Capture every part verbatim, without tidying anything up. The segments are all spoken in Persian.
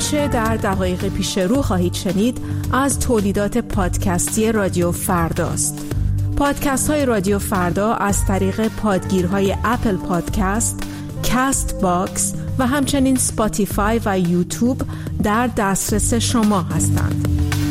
آنچه در دقایق پیش رو خواهید شنید از تولیدات پادکستی رادیو فرداست. پادکست های رادیو فردا از طریق پادگیرهای اپل پادکست، کاست باکس و همچنین سپاتیفای و یوتیوب در دسترس شما هستند.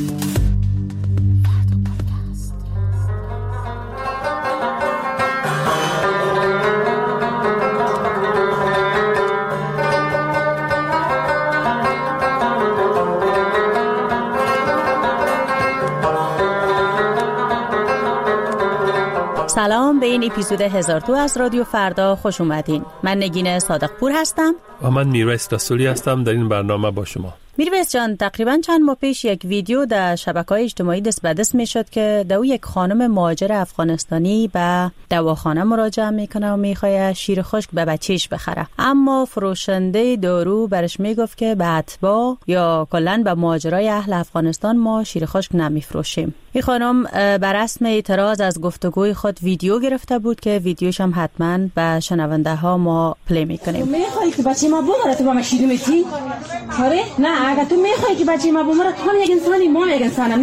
سلام، به این اپیزود هزار و دو از رادیو فردا خوش اومدین. من نگین صادق پور هستم و من میرویس رسولی هستم در این برنامه با شما. میرویس جان، تقریبا چند ماه پیش یک ویدیو در شبکه‌های اجتماعی دست به دست میشد که دو یک خانم مهاجر افغانستانی به دواخانه مراجعه میکنه و میخواد شیر خشک به بچهش بخره، اما فروشنده دارو برش میگفت که به اتباع یا کلا به مهاجرای اهل افغانستان ما شیر خشک نمیفروشیم. این خانم بر رسم اعتراض از گفتگوی خود ویدیو گرفته بود که ویدیوش هم حتما به شنونده ها ما پلی میکنیم. میخوای که بچه ما بمره تو با ما شیر میتی؟ آره؟ نه، اگه تو میخوای که بچه ما بمره تو هم یک انسانی، ما یک انسانم. نه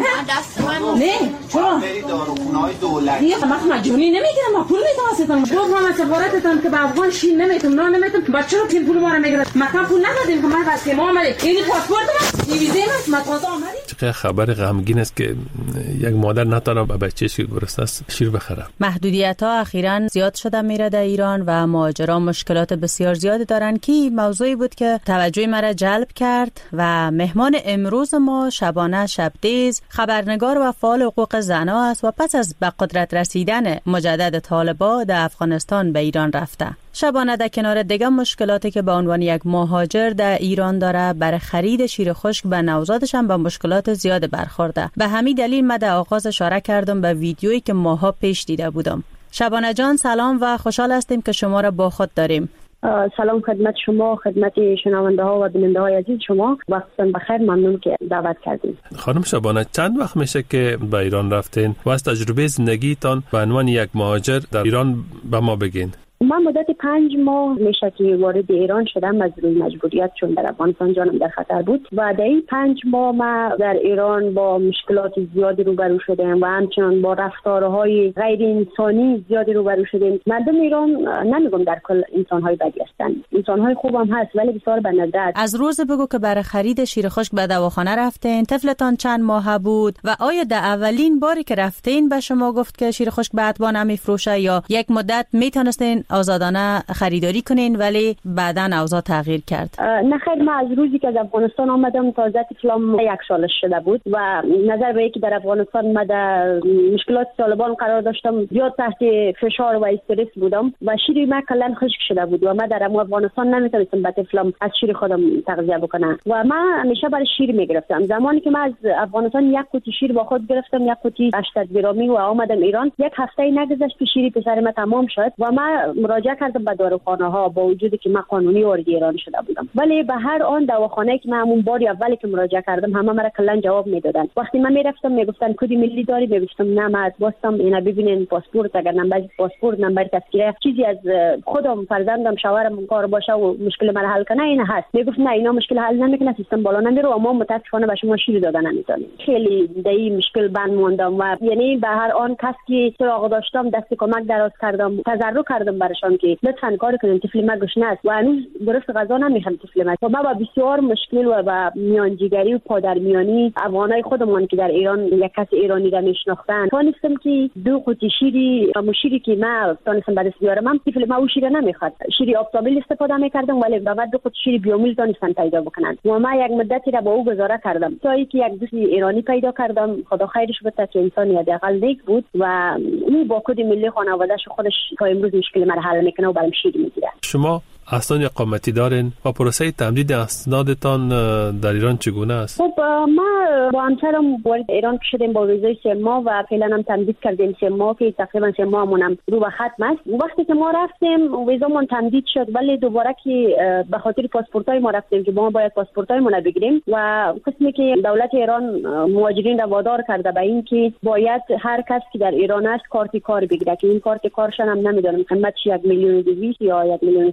نه چرا؟ داروخونه‌های دولتی دیگه ما مجانی نمیگیرم، ما پول میتواسطم. گفت ما سفارتتون که به افغان شیر نمیتم، نه نمیتم. بچه رو پول ما رو میگیره. ما کم پول ندادیم که ما واسه ما اومدیم. این پاسپورت ما، این ویزا ما، ما تازه اومدیم. چقدر خبر غمگین است که یک مادر نتونه به بچه‌ش که گرسنه است شیر بخره. محدودیت‌ها اخیراً زیاد شده میره در ایران و مهاجران مشکلات بسیار زیادی دارن که موضوعی بود که توجه مرا جلب کرد و مهمان امروز ما شبانه شبدیز، خبرنگار و فعال حقوق زن‌ها است و پس از به قدرت رسیدن مجدد طالبان در افغانستان به ایران رفته. شبانه در کنار دیگر مشکلاتی که به عنوان یک مهاجر در ایران داره، برای خرید شیر خشک به نوزادش هم به مشکلات زیاد برخورده. به همین دلیل من در آغاز اشاره کردم به ویدیویی که ماها پیش دیده بودم. شبانه جان سلام و خوشحال هستیم که شما را با خود داریم. سلام خدمت شما، خدمت شنونده ها و بیننده های عزیز شما. وقتتون بخیر، ممنون که دعوت کردین. خانم شبانه، چند وقت میشه که به ایران رفتین و از تجربه زندگیتان به عنوان یک مهاجر در ایران به ما بگین؟ من مدت پنج ماه میشه که وارد ایران شدم از روی مجبوریت، چون در افغانستان جانم در خطر بود و در این پنج ماه ما در ایران با مشکلات زیادی روبرو شدیم و همچنان با رفتارهای غیر انسانی زیادی روبرو شدیم. مردم ایران نمیگم در کل انسانهای بدی هستند، انسانهای خوبم هست ولی بسیار به ندرت. از روز بگو که برای خرید شیر خشک به دواخانه رفتین، طفلتان چند ماه بود و آیا در اولین باری که رفتین به شما گفت که شیر خشک به اتباع نمیفروشه یا یک مدت میتونستین آزادانه خریداری کنین ولی بعداً اوضاع تغییر کرد؟ نه خیر، من از روزی که از افغانستان آمدم تازه طفلم یک سالش شده بود و نظر به اینکه در افغانستان من در مشکلات طالبان قرار داشتم، زیاد تحت فشار و استرس بودم و شیر من کلا خشک شده بود و من در افغانستان نمیتونستم به طفلم از شیر خودم تغذیه بکنم و من همیشه برای شیر میگرفتم. زمانی که من از افغانستان یک قوطی شیر با خود گرفتم، یک قوطی هشتصد گرامی و آمدم ایران، یک هفته نگذشت که شیر پسر من تمام شد و من مراجعه کردم به داروخانه ها با وجودی که من قانونی وارد ایران شده بودم، ولی به هر آن دواخانه که من همون باری اولی که مراجعه کردم همه مرا کلا جواب میدادن. وقتی من میرفتم میگفتن کد ملی داری؟ میگفتم نه، من باستم اینا ببینین پاسپورت، اگر نمبر پاسپورت، نمبر تذکره، چیزی از خودم، فرزندم، شوهرم کار باشه و مشکل من حل کنه این هست. میگفت نه، اینا مشکل حل نمیکنه، سیستم بالا نمیره و ما متاسفانه به شما شیر دادن نمیتونیم. خیلی در این مشکل بند موندم و یعنی به هر آن کس که سراغ داشتم دست کمک دراز کردم، تضرع کردم برشان که لطفاً کار کنین، طفل ما گشنه است و هنوز درست غذا نمیخواد طفل ما. و ما با بسیار مشکل و با میانجیگری و پادرمیانی افغانای خودمون که در ایران یک کس ایرانی را میشناختن توانستم که دو قوطی شیری مشیری که ما توانستم به دست بیارم، طفل ما او شیر نمیخواد، شیر آبتابیل استفاده میکردم ولی بعد دو قوطی شیر بیومیل توانستن پیدا بکنن و ما یک مدتی را با او گزاره کردم تا اینکه یک دوست ایرانی پیدا کردم، خدا خیرش بده که انسانی حداقل نیک بود و او با کد ملی خانواده‌اش خودش تا امروز مشکل ما حل میکنه و برام شیر میگیره. شما اصلا اقامتی دارین و پروسه تمدید اسنادتان در ایران چگونه است؟ خب ما با همسرم وارد ایران شدیم با ویزای سه ماه و فعلا هم تمدید کردیم سه ماه که تقریبا سه ماهمون هم رو به ختم است. وقتی که ما رفتیم ویزامون تمدید شد ولی دوباره که به خاطر پاسپورتای ما رفتیم که ما باید پاسپورتایمون رو بگیریم و قسمی که دولت ایران مهاجرین را وادار کرده به این که باید هر کس که در ایران است کارت کار بگیره که این کارت کارشون هم نمیدونم قیمتش یک میلیون و دویست یا یک میلیون و سیصد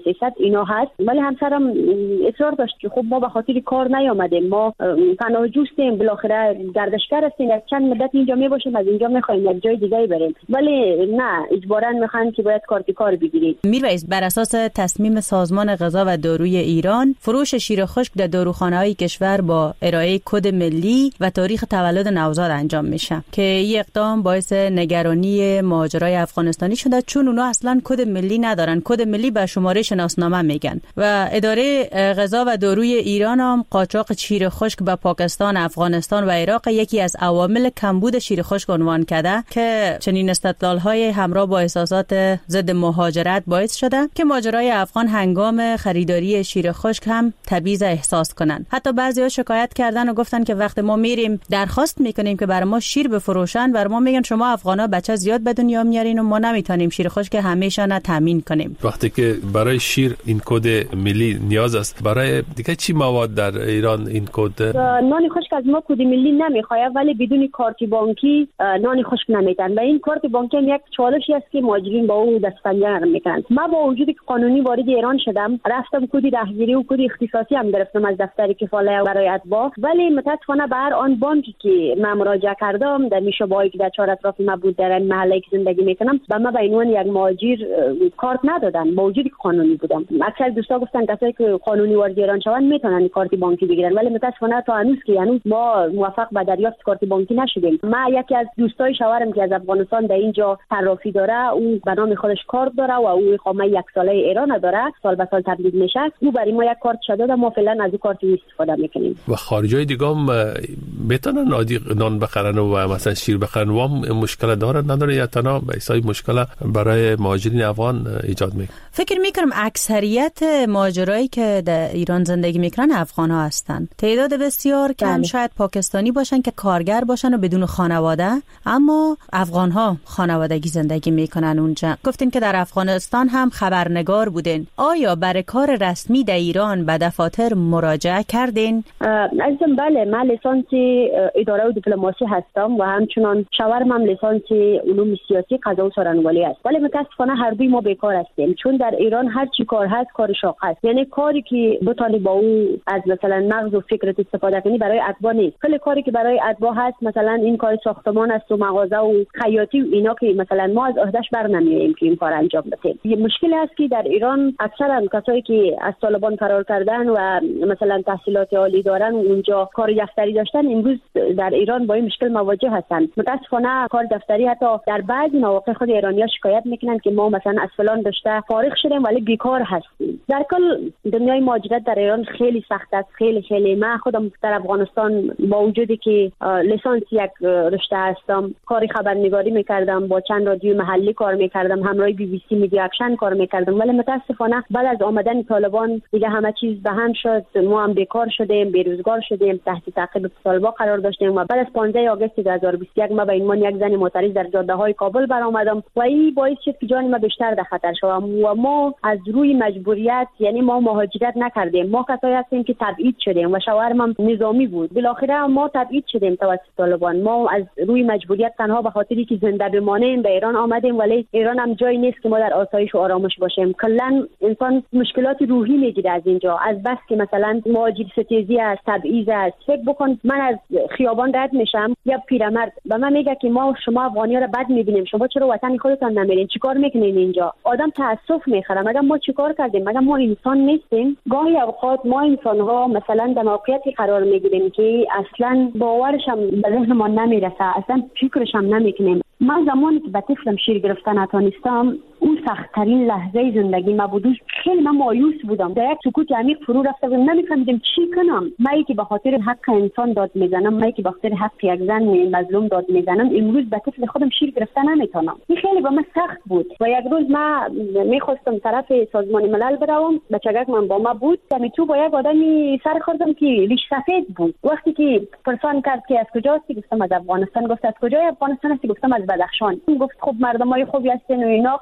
اینا هست. ولی همسرم اصرار داشت که خب ما به خاطر کار نیامدیم، ما پناه جوستیم، بالاخره گردشگر هستیم، از چند مدت اینجا می باشیم، از اینجا میخوایم یک جای دیگه بریم. ولی نه، اجباراً میخوان که باید کارت کار بگیرید. میرویس، بر اساس تصمیم سازمان غذا و داروی ایران، فروش شیر خشک در داروخانه‌های کشور با ارائه کد ملی و تاریخ تولد نوزاد انجام میشه که این اقدام باعث نگرانی مهاجرای افغانستانی شده، چون اونا اصلا کد ملی ندارن. کد ملی به شماره شناسنامه میگن و اداره غذا و داروی ایران هم قاچاق شیر خشک به پاکستان، افغانستان و عراق یکی از عوامل کمبود شیر خشک عنوان کرده که چنین استدلال‌های همراه با احساسات ضد مهاجرت باعث شده که مهاجرای افغان هنگام خریداری شیر خشک هم تبعیض احساس کنن. حتی بعضی‌ها شکایت کردن و گفتن که وقتی ما میریم درخواست میکنیم که برای ما شیر بفروشن، برای ما میگن شما افغانا بچه زیاد به دنیا میارین و ما نمیتونیم شیر خشک همیشه نه تامین کنیم. وقتی که برای شیر این کد ملی نیاز است، برای دیگه چی مواد در ایران این کد؟ نان خشک از ما کد ملی نمیخواد، ولی بدون کارت بانکی نان خشک نمیدن و این کارت بانکی هم یک چالشی است که مهاجرین با او دست پنجه میکنن. ما با وجودی که قانونی وارد ایران شدم، رفتم کد رهگیری و کد اختصاصی هم گرفتم از دفتر کفاله برای اتباع، ولی متاسفانه به هر آن بانکی که من مراجعه کردم در میشابه‌ای که در چهار اطراف ما بود، در این محله که زندگی میکنم، به من به عنوان یک مهاجر کارت ندادن با وجودی که قانونی بودم. اکثر دوستا گفتن کسایی که قانونی وارد ایران شوند میتونن کارت بانکی بگیرن، ولی متاسفانه تا هنوز که هنوز ما موفق به دریافت کارت بانکی نشدیم. ما یکی از دوستای شوهرم که از افغانستان در اینجا صرافی داره، او به نام خودش کارت داره و او اقامه یک ساله ایران داره، سال به سال تبدیل میشه. او برای ما یک کارت شده و ما فعلا از این کارت استفاده میکنیم. و خارجای دیگه هم میتونن عادی نان بخرن و مثلا شیر بخرن و مشکل دارن نداره، یا تنها به حساب مشکل برای مهاجرین افغان ایجاد میکنه؟ فکر میکنم اکثریت مهاجرایی که در ایران زندگی میکنن افغان ها هستن. تعداد بسیار کم شاید پاکستانی باشن که کارگر باشن و بدون خانواده، اما افغان ها خانوادگی زندگی میکنن اونجا. گفتین که در افغانستان هم خبرنگار بودین. آیا برای کار رسمی در ایران به دفاتر مراجعه کردین؟ عزیزم بله، من لیسانس اداره و دیپلماسی هستم و همچنان شوهرم هم لیسانس علوم سیاسی قضا و سخنوری است. ولی متاسفانه هر دوی ما بیکار هستیم، چون در ایران هر چی کار هست کار شاق است. یعنی کاری که بتونی با او از مثلا مغز و فکرت استفاده کنی برای اتباع نیست. کل کاری که برای اتباع هست مثلا این کار ساختمان است و مغازه و خیاطی و اینا که مثلا ما از عهدهش برنمیاییم که این کار انجام بدیم. یه مشکل است که در ایران اکثرا کسایی که از طالبان فرار کردن و مثلا تحصیلات عالی دارن و اونجا کار دفتری داشتن، امروز در ایران با این مشکل مواجه هستند. متاسفانه کار دفتری حتی در بعضی مواقع خود ایرانی‌ها شکایت میکنن که ما مثلا از فلان داشته فارغ شدیم ولی بیکار هستیم. در کل دنیای مهاجرت در ایران خیلی سخت است، خیلی خیلی. من خودم در افغانستان با وجودی که لیسانس یک رشته هستم، کاری خبرنگاری میکردم، با چند رادیو محلی کار میکردم، همراه بی بی سی میدیا اکشن کار میکردم، ولی متاسفانه بعد از آمدن طالبان دیگه همه چیز به هم شد. ما هم بیکار شدیم، بیروزگار شدیم، تحت تعقیب طالبان قرار داشتیم و بعد از پانزده آگوست دو هزار و بیست و یک ما به عنوان یک زن معترض در جاده‌های کابل برآمدم و این باعث شد که جان ما بیشتر در خطر شد و ما از روی مجبوریت، یعنی ما مهاجرت نکردیم، ما کسایی هستیم که تبعید شدیم و شوهرم هم نظامی بود. بالاخره ما تبعید شدیم توسط طالبان. ما از روی مجبوریت تنها به خاطری که زنده بمانیم به ایران آمدیم، ولی ایران هم جایی نیست که ما در آسایش و آرامش باشیم. کلا انسان مشکلات روحی میگیره از اینجا، از بس که مثلا مهاجر ستیزی است، تبعیض است. فکر بکن من از خیابان رد میشم، یا پیرمرد به من میگه که ما شما افغانی‌ها رو بد میبینیم، شما چرا وطن خودتان نمیرین، چیکار میکنین اینجا؟ آدم تاسف میخره، مگه ما چیکار کردیم؟ مگه ما انسان نیستیم؟ گاهی اوقات ما انسان‌ها مثلا در موقعیتی قرار میگیریم که اصلا باورش هم به ذهن ما نمیرسه، اصلا فکرش هم نمیکنیم. من زمانی که به طفلم شیر گرفتن نتونستم، اون سخت‌ترین لحظه زندگی ما بود. خیلی من مایوس بودم، در یک سکوت عمیق فرو رفته بودم، نمی‌فهمیدم چی کنم. من که به خاطر حق انسان داد میزنم، من که به خاطر حق یک زن مظلوم داد میزنم، امروز به طفل خودم شیر گرفتن نمیتونم. این خیلی به من سخت بود و یک روز من میخواستم طرف سازمان ملل بروم، بچگک من با ما بود، دمی تو با یک آدمی سر خوردم که ریش سفید بود. وقتی که پرسان کرد که از کجاستی، گفتم از افغانستان. گفت از کجای افغانستان هستی؟ گفتم از بدخشان. گفت خب مردمای خوبی هستین و اینا، خدا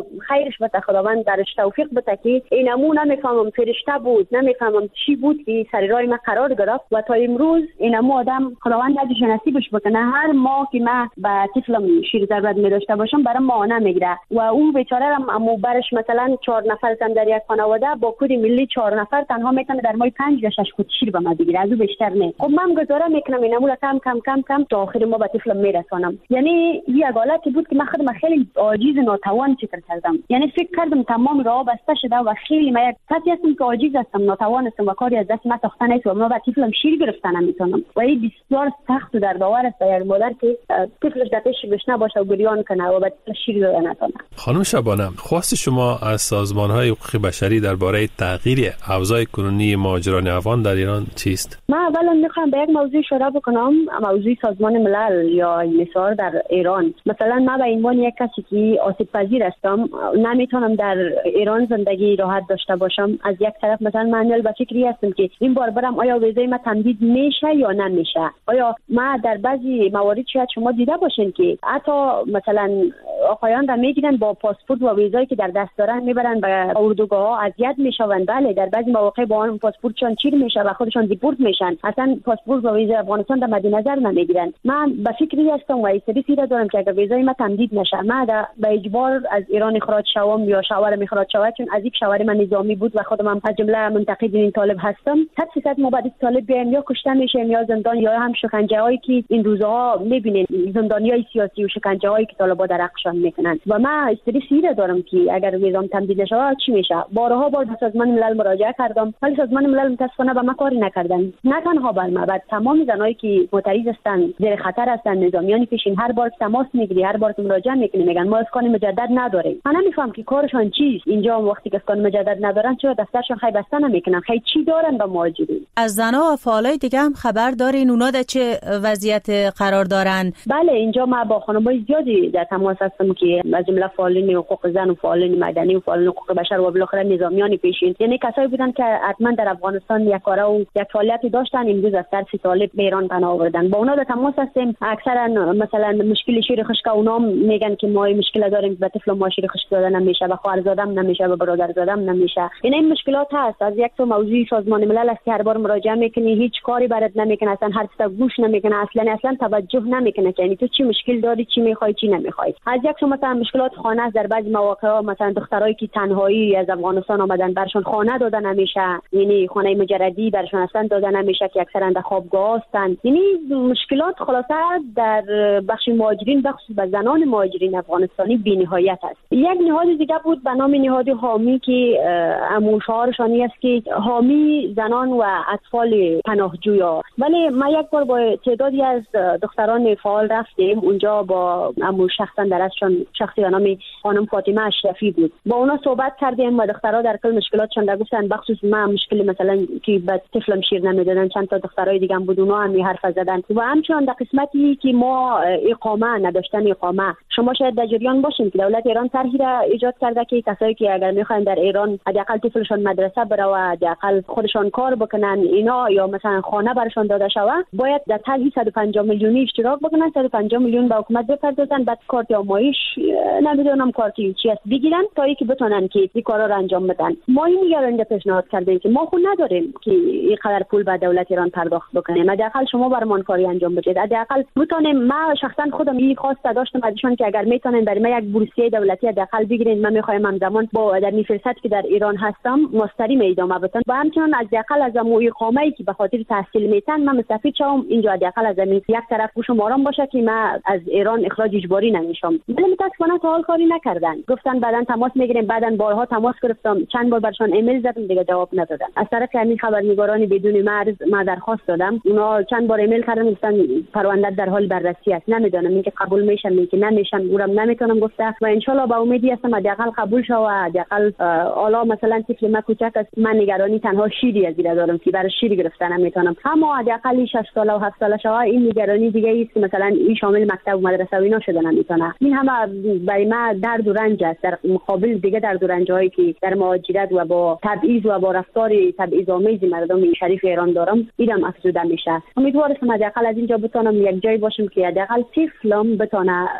خیرش بده خداوند درش توفیق بده که اینمو نمیفهمم فرشته بود نمیفهمم چی بود که سر راه ما قرار گرفت و تا امروز اینمو آدم خداوند ازش نصیبش بکنه. هر ماه که من با طفلم شیر ضربت می داشته باشم برام مانع میگیره و اون بیچاره هم امو برش مثلا چهار نفر تن در یک خانواده با کد ملی چهار نفر تنها میتونه در ماه پنج یا شش کد شیر به ما بگیره، از اون بیشتر نه. خب من گزاره میکنم اینمو کم کم کم کم تا آخر ما به طفلم میرسونم. یعنی یک حالتی بود که من خودم خیلی عاجز ناتوان فکر کردم، یعنی فکر کردم تمام راه بسته شده و خیلی من یک کسی هستم که عاجز هستم، ناتوان هستم و کاری از دست من ساخته نیست و من به طفلم شیر گرفتن نمیتونم و این بسیار سخت و دردآور است برای مادر که طفلش در پیش بشنه باشه و گریان کنه و به طفل شیر داده نتونه. خانم شبانه، خواست شما از سازمان‌های حقوق بشری درباره تغییر اوضاع کنونی مهاجران افغان در ایران چیست؟ من اولا میخوام به یک موضوع اشاره بکنم، موضوع سازمان ملل یا مسار در ایران. مثلا من به عنوان یک کسی که آسیب پذیر هستم نمیتونم در ایران زندگی راحت داشته باشم. از یک طرف مثلا من به فکری هستم که این بار برم آیا ویزای من تمدید میشه یا نمیشه. آیا ما در بعضی موارد شاید شما دیده باشین که حتی مثلا آقایان را میگیرن با پاسپورت و ویزایی که در دست دارن میبرن به اردوگاه ها اذیت میشون. بله در بعضی مواقع با اون پاسپورتشون چیر میشه و خودشون دیپورت میشن، اصلا پاسپورت و ویزای افغانستان در مد نظر نمیگیرن. من به فکری هستم و استرسی را دارم که اگر ویزای من تمدید نشه من به اجبار از ایران اخراج شوم یا شوهرم اخراج شود، چون از یک شوهر من نظامی بود و خودم هم از جمله منتقد این طالب هستم. صد درصد ما بعد طالب بیایم یا کشته میشیم یا زندان یا هم شکنجه هایی که این روزها میبینین، زندانیای سیاسی و شکنجه هایی که طالبا در حقشان میکنن. و من استرسی را دارم که اگر ویزام تمدید نشه چی میشه. بارها بار به سازمان ملل مراجعه کردم ولی سازمان ملل متاسفانه به ما کاری نکردن. نه تنها بر ما، بعد تمام زنایی که معترض هستن زیر خطر هستن، نظامیانی پیشین هر بار تماس میگیری هر بار مراجعه میکنی میگن ما اسکان مجدد نداریم. من نمیفهم که کارشان چیست. اینجا وقتی که اسکان مجدد ندارن چرا دفترشون خیلی بسته نمیکنن؟ خیلی چی دارن با مهاجرین؟ از زنا و فعالای دیگه هم خبر دارین اونا در چه وضعیت قرار دارن؟ بله اینجا ما با خانم‌های زیادی در تماس هستم که از جمله فعالین حقوق زن و فعالین مدنی و فعالین حقوق بشر و بالاخره نظامیان پیشین، یعنی کسایی بودن که حتما در افغانستان یک کاره و یک فعالیتی داشتن، امروز از ترس طالب به ایران پناه آوردن. با اونا در تماس هستیم. اکثرا مثلا مشکل شیر خشک اونا میگن که ما مشکل داریم به طفل ما شیر خشک داده نمیشه، به خواهرزادم نمیشه، به برادرزادم نمیشه. این این مشکلات هست. از یک تو موضوع سازمان ملل است که هر بار مراجعه میکنی هیچ کاری برات نمیکنه، اصلا هر چیز گوش نمیکنه، اصلا اصلا توجه نمیکنه که یعنی تو چی مشکل داری، چی میخوای، چی نمیخوای. از یک تو مثلا مشکلات خانه است. در بعضی مواقع مثلا دخترایی که تنهایی از افغانستان آمدن برشون خانه داده نمیشه، یعنی خانه مجردی برشون اصلا داده نمیشه که اکثرا در خوابگاه هستن. یعنی مشکلات خلاصه در بخش مهاجرین بخصوص به زنان مهاجرین افغانستانی بی‌نهایت است. یک نهاد دیگه بود به نام نهاد حامی که امون شعارشانی است که حامی زنان و اطفال پناهجویا. ولی ما یک بار با تعدادی از دختران فعال رفتیم اونجا، با امون شخصا درشون شخصی به نام خانم فاطمه اشرفی بود، با اونا صحبت کردیم و دخترها در کل مشکلاتشون در گفتن. بخصوص ما مشکل مثلا که به طفلم شیر نمیدادن، چند تا دخترای دیگه هم بود اونا هم حرف زدن. و همچنان در قسمتی که ما اقامه نداشتن اقامه، شما شاید در جریان باشین که دولت ایران طرحی را ایجاد کرده که کسایی که اگر میخواین در ایران حداقل طفلشون مدرسه بره و حداقل خودشون کار بکنن اینا یا مثلا خانه برشون داده شود، باید در طرح صد و پنجاه میلیونی اشتراک بکنن، صد و پنجاه میلیون به حکومت بپردازن، بعد کارت آمایش نمیدونم کارتی چی است بگیرن تا اینکه بتونن که این کارا رو انجام بدن. ما این نگرانی پیشنهاد کردیم که ما خود نداریم که این قدر پول به دولت ایران پرداخت بکنیم، حداقل شما برمان کاری انجام بدید، حداقل بتونیم. ما شخصا خودم این خواسته داشتم ازشون که اگر میتونن برای ما یک بورسیه دولتی حداقل بگیرین، من میخوایم همزمان با در فرصت که در ایران هستم مستقیم ادامه بدم و همچنین حداقل از مو اقامه‌ای که به خاطر تحصیل میتن من مستفید شوم اینجا، حداقل از یک طرف گوشم آرام باشه که من از ایران اخراج اجباری نمیشم. ولی متاسفانه تا حال کاری نکردن، گفتن بعدن تماس میگیریم، بعدن بارها تماس گرفتم، چند بار برشون ایمیل زدم دیگه جواب ندادن. از طرف همین خبرنگاران بدون مرز ما درخواست دادم، اونا چند بار ایمیل کردن گفتن پرونده در حال بررسی است، نمیدونم اینکه قبول میشم اینکه نمیشم، اونم نمیتونم گفته و ان شاء الله با امیدی هستم حداقل قبول شه و حداقل حالا مثلا طفل ما کوچک است، من نگرانی تنها شیری از دیگه دارم که برای شیر گرفتن نمیتونم، اما حداقل شش ساله و هفت ساله شه این نگرانی دیگه است که مثلا این شامل مکتب و مدرسه و اینا شده نمیتونه. این همه برای ما درد و رنج است در مقابل دیگه درد و رنج هایی که در مهاجرت و با تبعیض و با رفتار تبعیض‌آمیز مردم شریف ایران دارم اینم افزوده میشه. امیدوارم حداقل از اینجا بتونم یک جایی باشم که حداقل طفلم بتونه راحت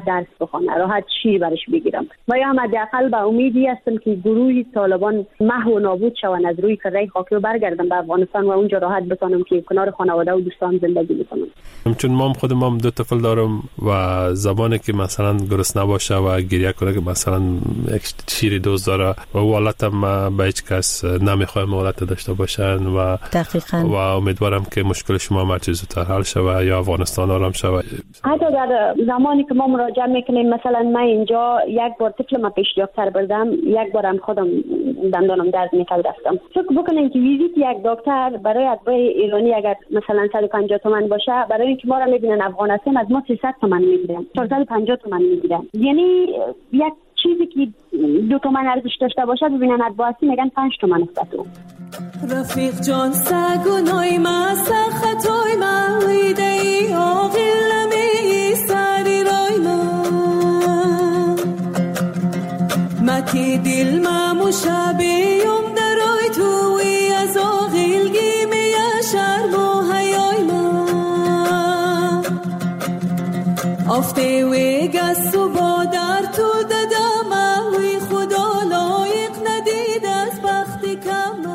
راحت درس بخونه، راحت شیر برش بگیرم و یا هم حداقل به امیدی هستم که گروه طالبان محو و نابود شوند از روی کره خاکی و برگردم به افغانستان و اونجا راحت بتونم که کنار خانواده و دوستان زندگی بکنم. چون مام خودم هم دو طفل دارم و زبانی که مثلا گرسنه باشه و گریه کنه که مثلا یک شیر دوست داره و حالت هم به هیچ کس نمیخوایم حالت داشته باشن و دقیقاً و امیدوارم که مشکل شما مرچه زودتر حل شود یا افغانستان آرام شود. حتی در زمانی که ما مراجعه میکنیم، مثلا من اینجا یک بار طفل ما پیش دکتر بردم، یک بارم خودم دندانم درد میکرد رفتم. فکر بکنین که ویزیت یک دکتر برای اتباع ایرانی اگر مثلا صد و پنجاه تومان باشه، برای اینکه ما را میبینن افغانستان از ما سیصد تومان میگیرن، چهارصد و پنجاه تومان میگیرن. یعنی یک چیزی که دو تومان ارزش داشته باشه ببینن اتباعی میگن پنج تومان است. رفیق جان سگونای ما سختای ما ویدی آقل می سری رای ما مکی دل ما مشابیم درای توی از آقل گیمی شرم و حیای ما افته وی گست و با در تو دادم وی خدا لایق ندید از بختی کم.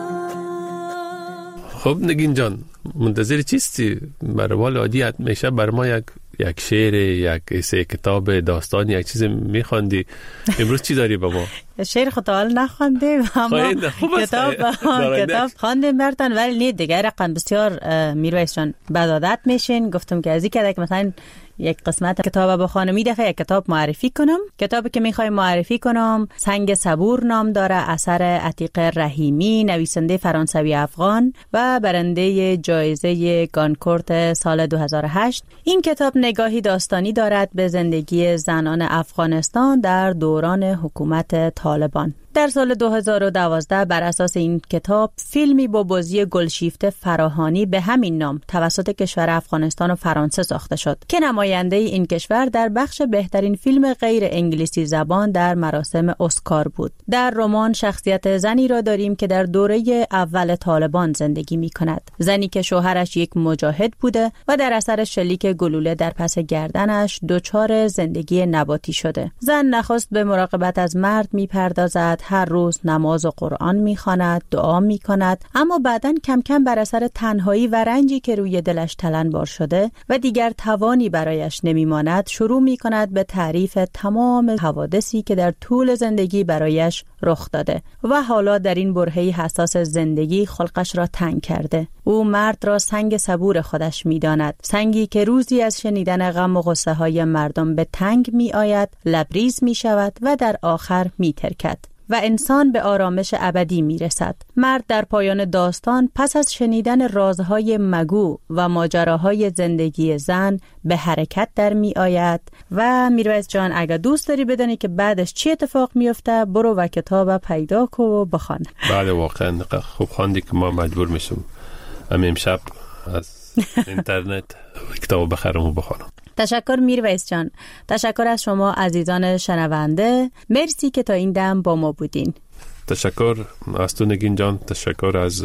خب نگین جان، منتظر چیستی؟ برای وال عادی میشه بر ما یک یک شعر، یک سه کتاب داستان، یک چیز میخواندی. امروز چی داری با ما؟ شعر خود حال نخوانده اما کتاب کتاب خواندیم برتن، ولی نه دیگه رقم بسیار میرویس جان بدادت میشین. گفتم که از این که مثلا یک قسمت کتاب بخوانم، می دفعه یک کتاب معرفی کنم. کتابی که میخوایم معرفی کنم سنگ صبور نام داره، اثر عتیق رحیمی، نویسنده فرانسوی افغان و برنده جایزه گانکورت سال دو هزار و هشت. این کتاب نگاهی داستانی دارد به زندگی زنان افغانستان در دوران حکومت طالبان. در سال دو هزار و دوازده بر اساس این کتاب فیلمی با بازی گلشیفته فراهانی به همین نام توسط کشور افغانستان و فرانسه ساخته شد که نماینده این کشور در بخش بهترین فیلم غیر انگلیسی زبان در مراسم اسکار بود. در رمان شخصیت زنی را داریم که در دوره اول طالبان زندگی می کند. زنی که شوهرش یک مجاهد بوده و در اثر شلیک گلوله در پس گردنش دچار زندگی نباتی شده. زن نخست به مراقبت از مرد می پردازد، هر روز نماز و قرآن می‌خواند، دعا می‌کند، اما بعداً کم کم بر اثر تنهایی و رنجی که روی دلش تلنبار شده و دیگر توانی برایش نمی‌ماند، شروع می‌کند به تعریف تمام حوادثی که در طول زندگی برایش رخ داده و حالا در این برهه‌ای حساس زندگی خلقش را تنگ کرده. او مرد را سنگ صبور خودش می‌داند، سنگی که روزی از شنیدن غم و غصه‌های مردم به تنگ می‌آید، لبریز می‌شود و در آخر می‌ترکد و انسان به آرامش ابدی میرسد. مرد در پایان داستان پس از شنیدن رازهای مگو و ماجراهای زندگی زن به حرکت در می آید و میرویس جان اگر دوست داری بدانی که بعدش چی اتفاق میفته، برو و کتاب پیدا کو و بخوان. بله واقعا خوب خواندی که ما مجبور میشم همین امشب از اینترنت کتاب بخرم و بخوانم. تشکر میرویس جان. تشکر از شما عزیزان شنونده. مرسی که تا این دم با ما بودین. تشکر از تو نگین جان. تشکر از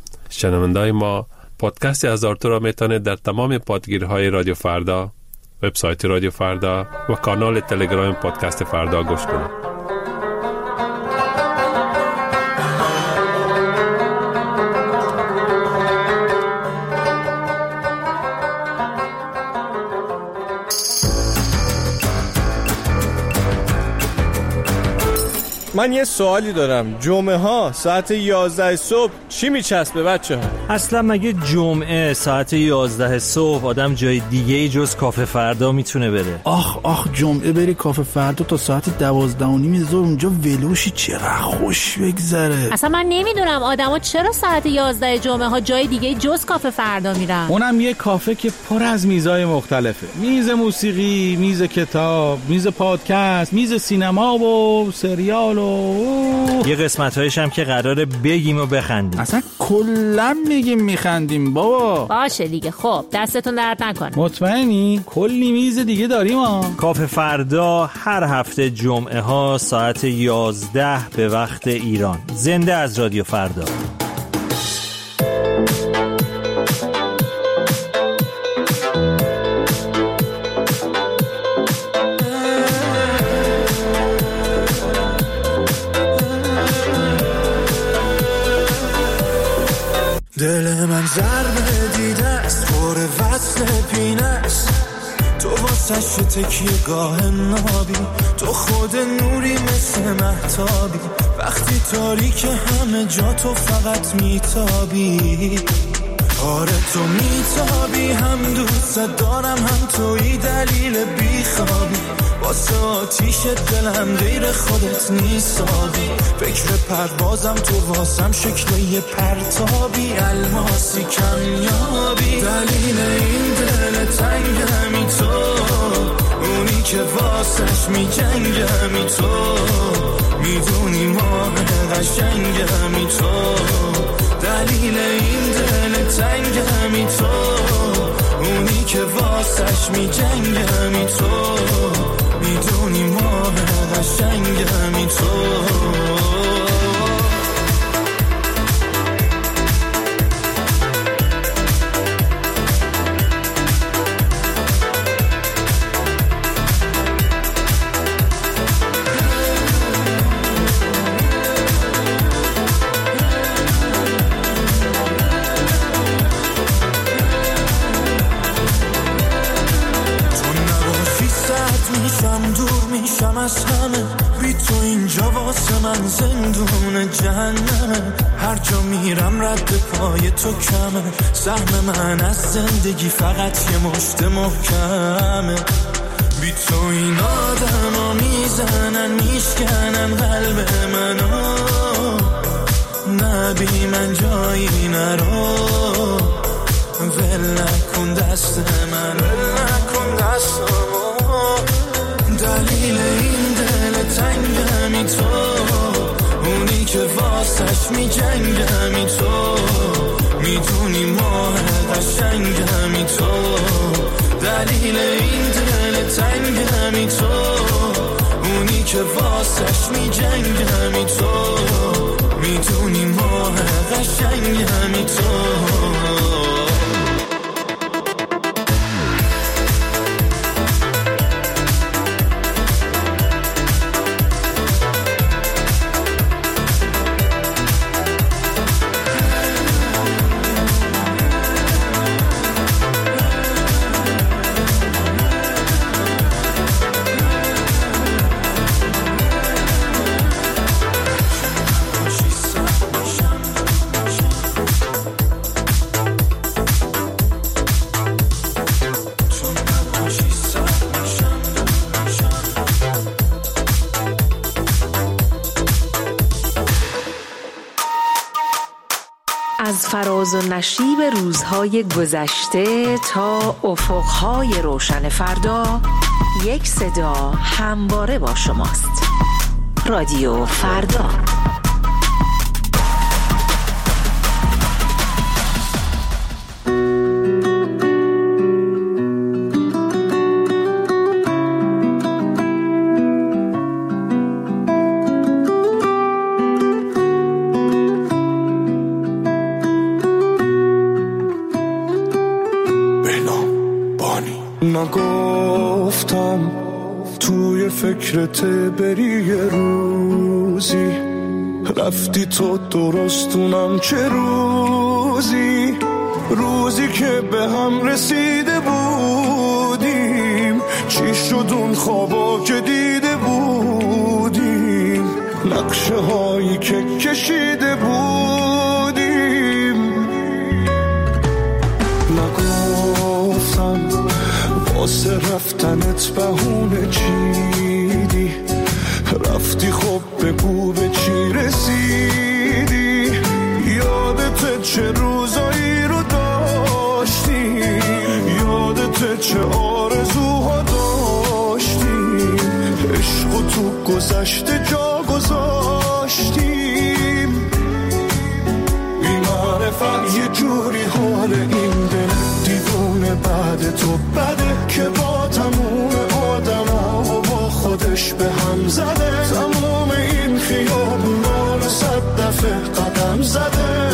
شنوندای ما. پادکست هزار تو را میتونید در تمام پادگیرهای رادیو فردا، وبسایت رادیو فردا و کانال تلگرام پادکست فردا گوش کنید. من یه سوالی دارم. جمعه ها ساعت یازده صبح چی میچسبه بچه ها؟ اصلا مگه جمعه ساعت یازده صبح آدم جای دیگه جز کافه فردا میتونه بره؟ آخ آخ جمعه بری کافه فردا تا ساعت دوازده و نیم ظهر اونجا ولوشی، چقدر خوش بگذره. اصلا من نمیدونم آدما چرا ساعت یازده جمعه ها جای دیگه جز کافه فردا میرن. اونم یه کافه که پر از میزای مختلفه. میز موسیقی، میز کتاب، میز پادکست، میز سینما و سریال و یه قسمت‌هایش هم که قراره بگیم و بخندیم. اصلا کلا میگیم میخندیم بابا. باشه دیگه. خب دستتون درد نکنه. مطمئنی؟ کلی میز دیگه داریم ها. کافه فردا هر هفته جمعه ها ساعت یازده به وقت ایران. زنده از رادیو فردا. واسش تکیه گاه نابی، تو خود نوری مثل مهتابی، وقتی تاریک همه جا تو فقط میتابی. آره تو میتابی، هم دوست دارم هم توی دلیل بیخوابی، واسه آتیش دلم غیر خودت نیستابی. فکر پروازم تو واسم شکل یه پرتابی، الماسی کمیابی. دلیل این دل تنگمی تو، اونی که واسش می جنگمی تو، میدونی ماه قشنگمی تو. دلیل این دل تنگمی تو، اونی که واسش می جنگمی تو، میدونی ماه قشنگمی تو. از همه بی تو اینجا واسه من زندون جهنمه، هر جا میرم رد پای تو کمه، سهم من از زندگی فقط یه مشت محکمه. بی تو این آدم ها میزنن میشکنن قلب منو، نه بی من جایی نرو، ول نکن دست من، ول نکن دستمو. دلیل این دل تنگمی تو، اونی که واسش می جنگمی تو، میدونی ماه قشنگمی تو. دلیل این دل تنگمی تو، اونی که واسش می جنگمی تو، میدونی ماه قشنگمی تو. از فراز و نشیب روزهای گذشته تا افقهای روشن فردا، یک صدا همواره با شماست. رادیو فردا. نگفتم توی فکرت بری یه روزی، رفتی تو درستونم چه روزی، روزی که به هم رسیده بودیم، چی شد اون خوابا که دیده بودیم، نقشه هایی که کشیده بودیم. نگفتم واسه رفتنت بهونه چیدی، رفتی خب بگو به چی رسیدی، یادت چه روزایی رو داشتیم، یادت چه آرزوها داشتیم، عشق و تو گذشته جا گذاشتیم. بی معرفت یه جوری حال این دل دیوونه بعد تو بده، که با تموم آدم ها و با خودش به هم زده، تموم این خیابونا رو صد دفعه قدم زده.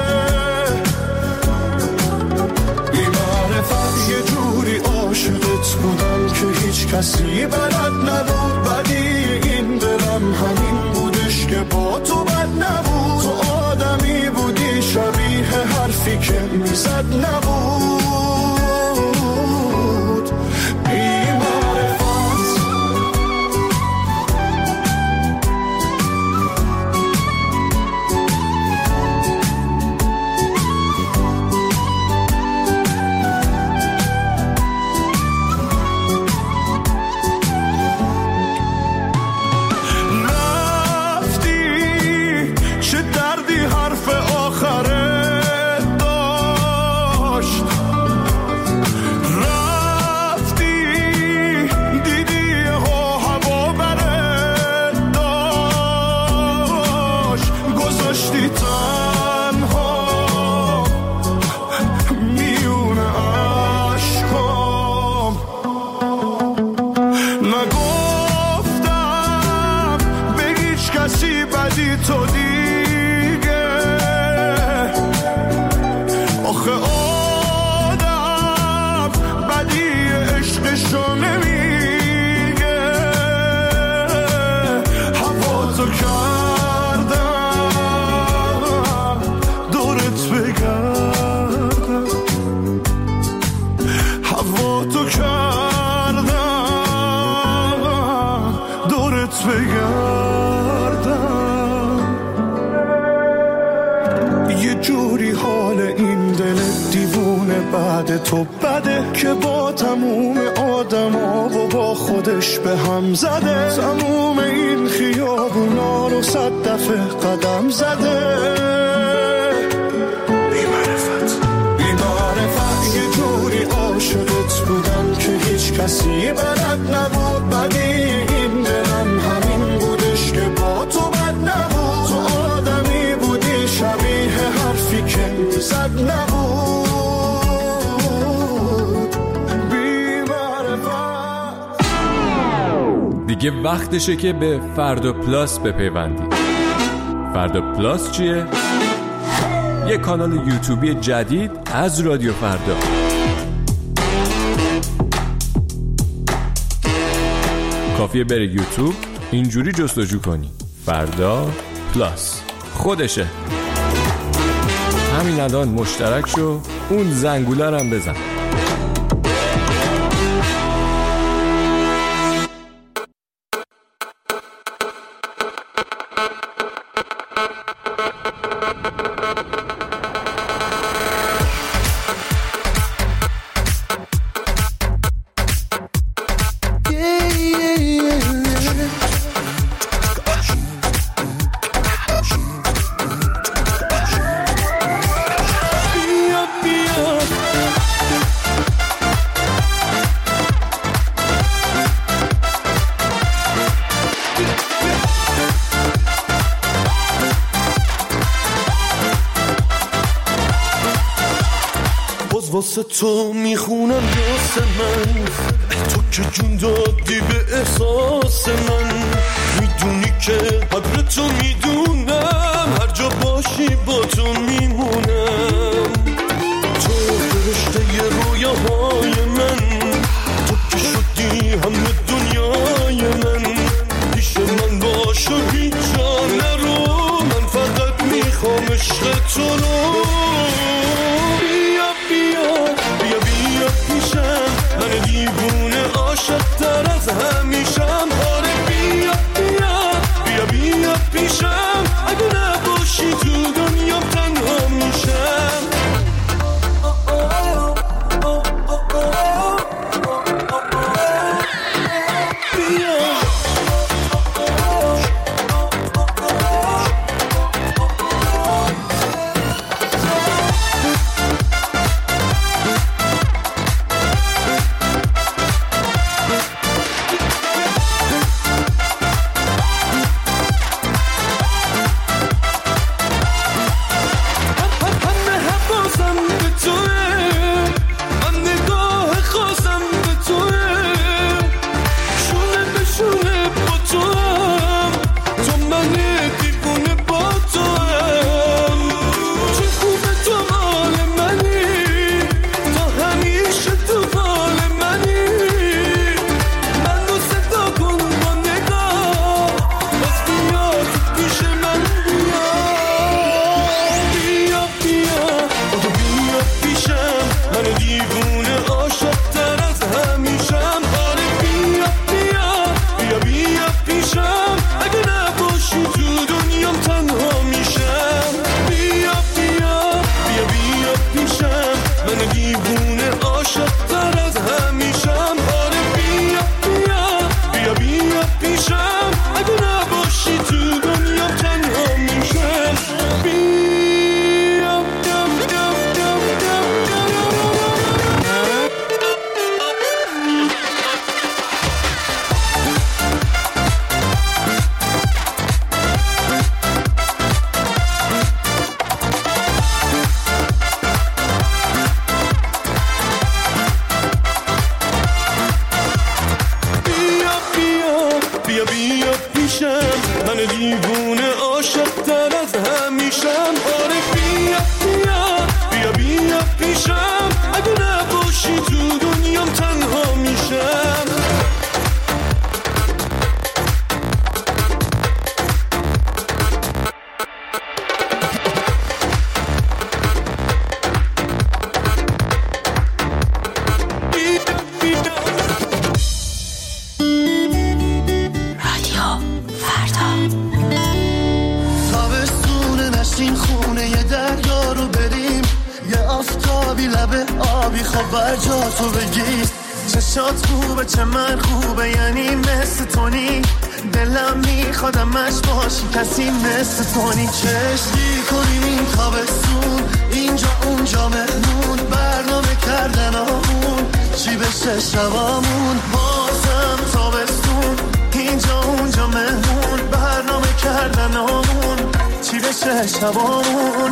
بی معرفت یه جوری عاشقت بودم که هیچ کسی بلد نبود، بدی این دلم همین بودش که با تو بد نبود، تو آدمی بودی شبیه حرفی که میزد نبود. بی کسی بدی تو دیگه. آخه آدم بدی عشقشو نمیگه. هوا تو کردم دورت بگردم، هوا تو کردم دورت بگردم. یه جوری حال این دل دیوونه بعد تو بده که با تموم آدم ها و با خودش به هم زده. تموم این خیابونا رو صد دفعه قدم زده. بی‌معرفت بی‌معرفت یه جوری عاشقت بودم که هیچ کسی بلد نبود. بدی این دلم همین بودش که با تو بد نبود. تو آدمی بودی شبیه حرفی که زد نبود. بی‌معرفت. دیگه وقتشه که به فردا پلاس بپیوندی. فردا پلاس چیه؟ یه کانال یوتیوبی جدید از رادیو فردا. کافیه بره یوتیوب اینجوری جستجو کنی فردا پلاس، خودشه. همین الان مشترک شو، اون زنگوله هم بزن. واسه تو میخونم یاس من، تو که جون دادی به احساس من. میدونی که قدر تو میدونم، هر جا باشی با تو میمونم. تو فرشته ی رویاهای من، تو که شدی همه دنیای من. پیش من باش و هیچ جا نرو، من فقط میخوام عشق تو رو. من دیوونه عاشق تر از همیشم. آره بیا بیا بیا بیا پیشم، اگه نباشی تو دنیام تنها میشم. بیا بیا پیشم، من دیوونه عاشق تر از همیشم. آره بیا بیا بیا بیا پیشم، اگه نباشی تو دنیام تنها میشم. بر جا تو بگیر، چشات خوبه چه من خوبه، یعنی مثل تونی دلم میخوادمش باشی کسی مثل تونی. چشتی کنیم این تابستون، اینجا اونجا مهمون، برنامه کردن آمون چی بشه شبامون. بازم تابستون، اینجا اونجا مهمون، برنامه کردن آمون چی بشه شبامون.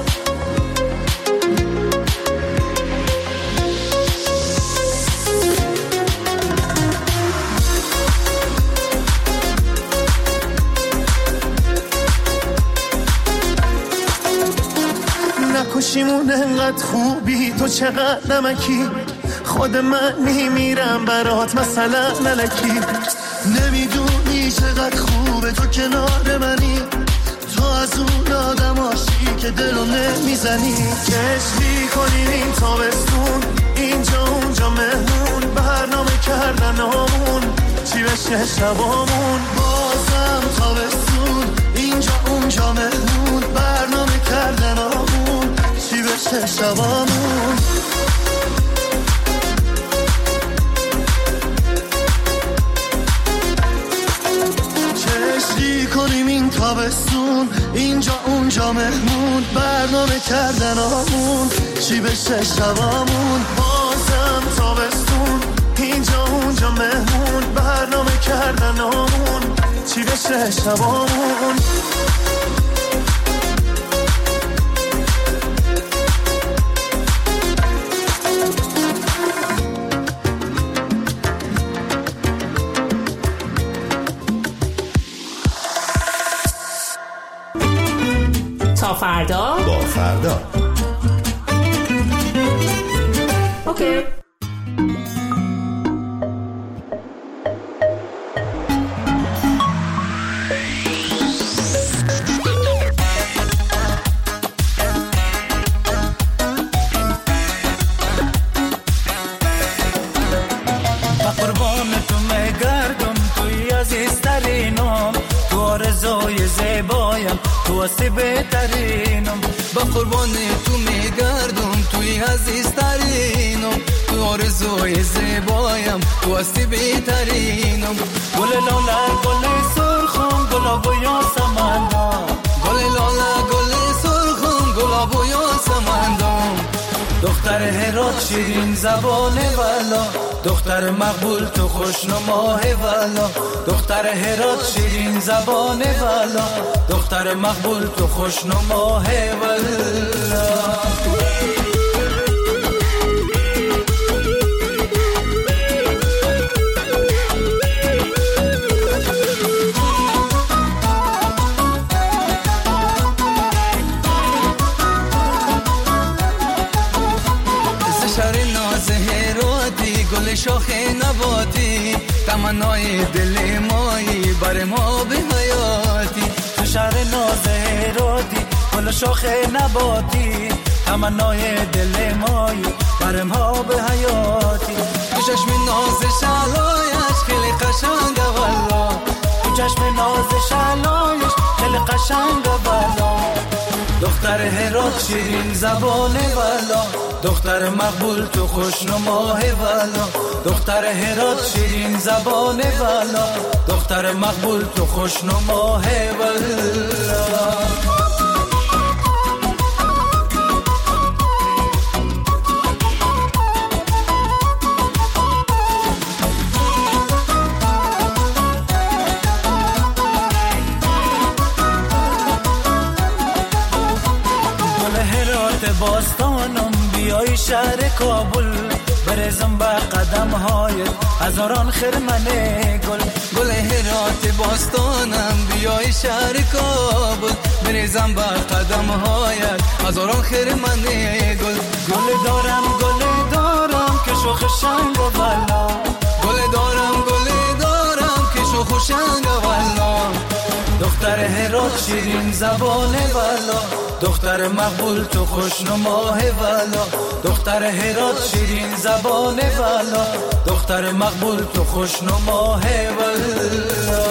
نکشیمون انقدر خوبی، تو چقدر نمکی، خود من میمیرم برات مثلا نلکی. نمیدونی چقدر خوبه تو کنار منی، تو از اون آدم هاشی که دلو نمیزنی. کشتی کنیم این تابستون، اینجا اونجا مهمون، برنامه کردن آمون چی بشه شبامون. بازم تابستون، اینجا اونجا مهمون، برنامه کردن آمون چی بشه شبامون. چشتی کنیم این تابستون، اینجا اونجا مهمون، برنامه کردن آمون چی بشه شبامون. بازم تابستون، اینجا اونجا مهمون، برنامه کردن آمون چی بشه شبامون. تا فردا با فردا. اوکی. واسه بهترینم، با قربان تو میگردم، توی عزیزترینم، تو آرزوی زیبایم، تو واسه بهترینم. گل لاله گل سرخم، گلاب و یاسمندم، گل لاله گل سرخم، گلاب و یاسمندم. دختر هرات شیرین زبان والا، دختر مقبول تو خوشنماه والا. دختر هرات شیرین زبان والا، دختر مقبول تو خوشنماه والا. گل شاخ نباتی، تمنای دل مایی، بر ما به حیاتی. تو شهر ناز هراتی، گل شاخ نباتی، تمنای دل مایی، بر ما به حیاتی. تو چشم ناز شلایش خیلی قشنگه والا، تو چشم ناز شلایش خیلی قشنگه والا. دختر هرات شیرین زبان والا، دختر مقبول تو خوشنماه والا. دختر هرات شیرین زبان والا، دختر مقبول تو خوشنماه والا. باستانم بیای شهر کابل، برزم با قدم های هزاران خرمن گل. گل هرات باستانم بیای شهر کابل بریزم بر قدم هایت هزاران خیر من گل گل دارم گل دارم که شوخ شنگ و بلا گل دارم گل دارم که شوخ شنگ و بلا دختر هرات شیرین زبان والا دختر مقبول تو خوشنماه والا دختر هرات شیرین زبان والا دختر مقبول تو خوشنماه والا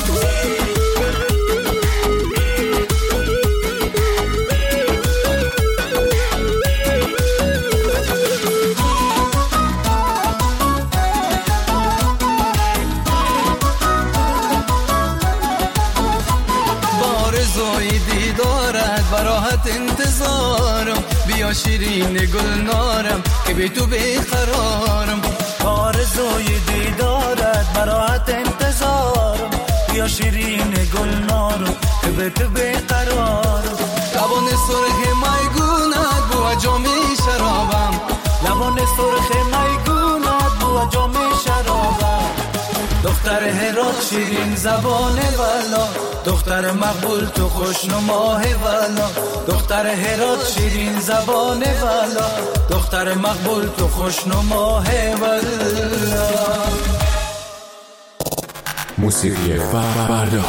براحت انتظارم بیا شیرین گلنارم که بی تو بیقرارم آرزوی دیدارت براحت انتظارم بیا شیرین گلنارم که بی تو بیقرارم لبان سرخ میگونت بو جام شرابم لبان سرخ میگونت بو جام شرابم دختر هرات شیرین زبان والا دختر مقبول تو خوشنماه والا دختر هرات شیرین زبان والا دختر مقبول تو خوشنماه والا موسیقی فردا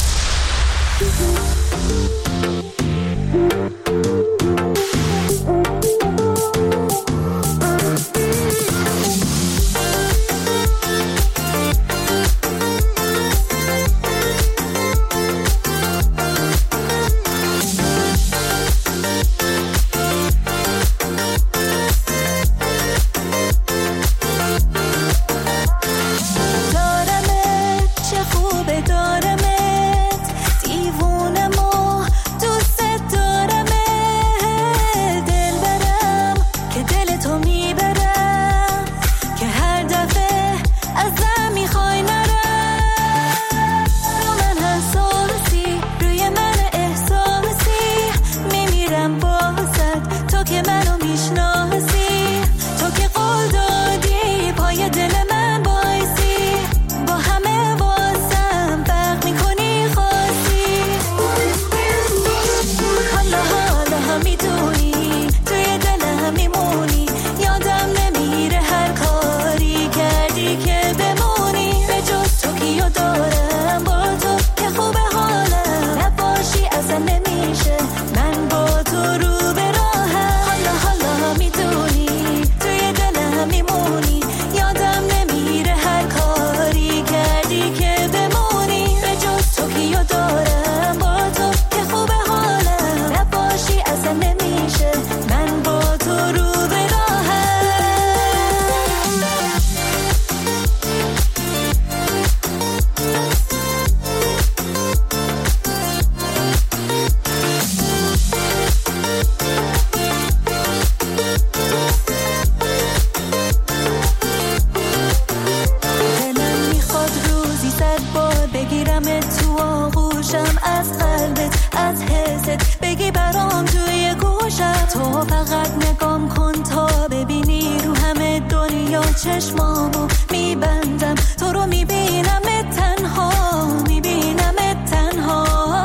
چشمامو میبندم تو رو میبینم تنها میبینم تنها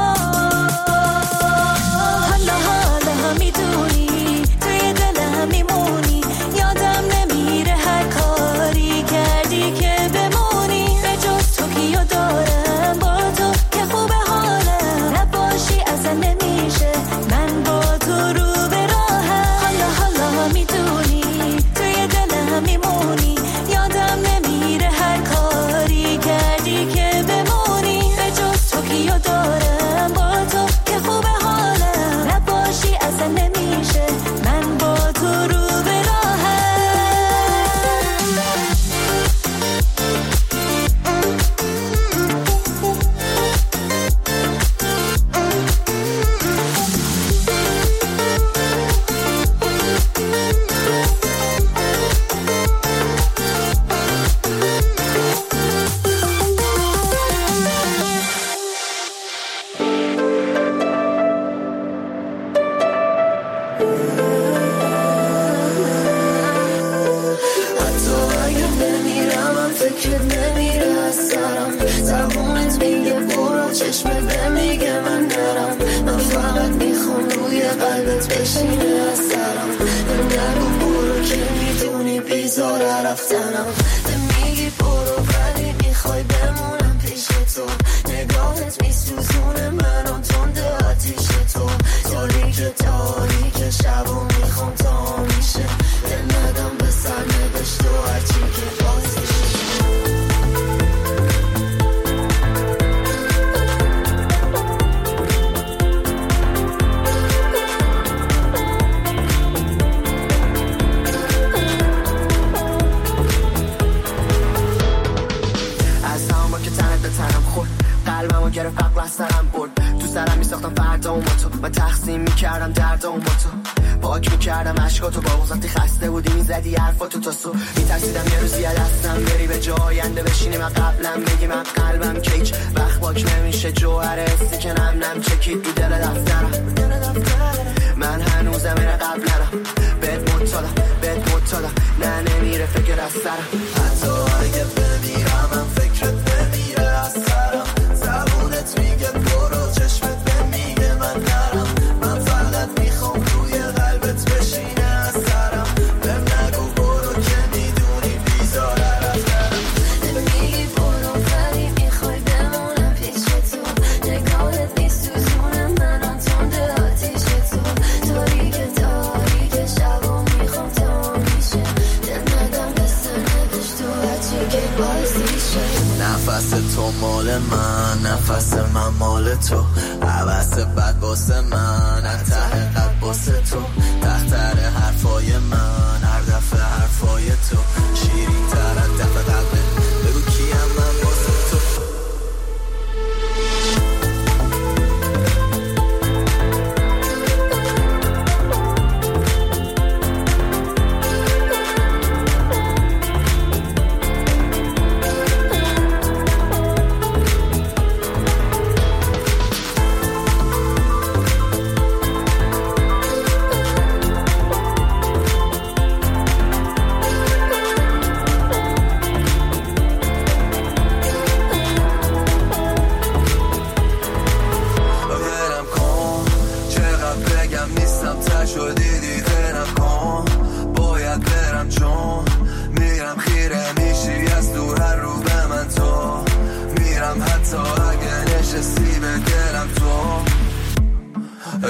حالا حالا میدونی توی دلم میمونی یادم نمیره هر کاری کردی که بمونی به جز تو کیو دارم با تو که خوبه حالم نباشی اصلا نمیشه من با تو رو به راهم حالا حالا میدونی توی دلم میمونی یادم نمیره قلبت میگه برو، چشمت میگه من نرم. من فقط میخوام روی قلبت بشینه از سرم. نگو برو که میدونی بیزاره رفتنم. میگی برو ولی میخوای بمونم پیش تو. نگاهت میسوزونه منو تنده آتیش تو. تاریک تاریک شب و میخوام تا میشه. دل ندم به سرنوشت و هرچی که بازیشه. قلبمو گرفت عقل از سرم برد. تو سرم میساختم فردا و ما تو. من تقسیم میکردم درد و ما تو. پاک میکردم عشقاتو با وقتی خسته بودی میزدی حرفاتو تا صبح. میترسیدم یه روزی از دستم بری به جای آینده بشینی من قبلم بگی من قلبم که هیچ وقت پاک نمیشه. جوهر حسی که نم نم چکید تو دل دفترم. من هنوزم این قبل نرم. بهت مطالم بهت مطالم نه نمیره فکر از سرم. حتی اگه بمیرم من فکرت نمیره از سرم. زبونت میگه برو چشمت میگه من نرم. من فقط میخوام روی قلبت بشینه از سرم. بهم نگو برو که میدونی بیزاره رفتنم. میگی برو ولی میخوای بمونم پیش تو. نگاهت میسوزونه منو تنده آتیش تو. تاریک تاریک شب و میخوام تا میشه. دل ندم به سرنوشت و هرچی که بازیشه. نفس تو مال من، نفس من مال تو. عوض بد باسه من، انتحه قد باسه تو. تختر حرفای من، هر دفعه حرفای تو. شیرین تر از دفعه قلبه، بگو کیم من باسه تو.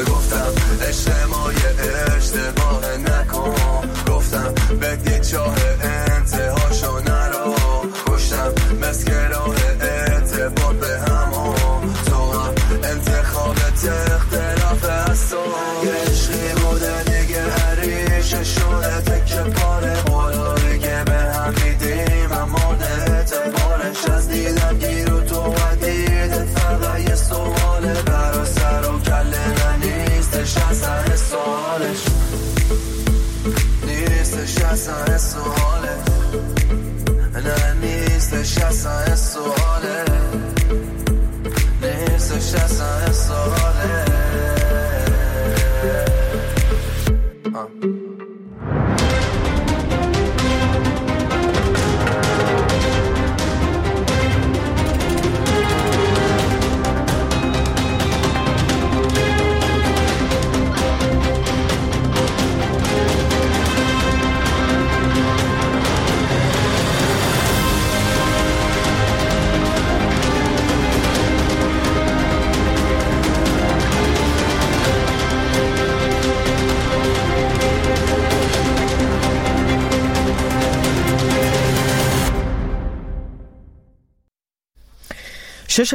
گفتم اشتباه اشتباه نکن. گفتم بهت یه چاره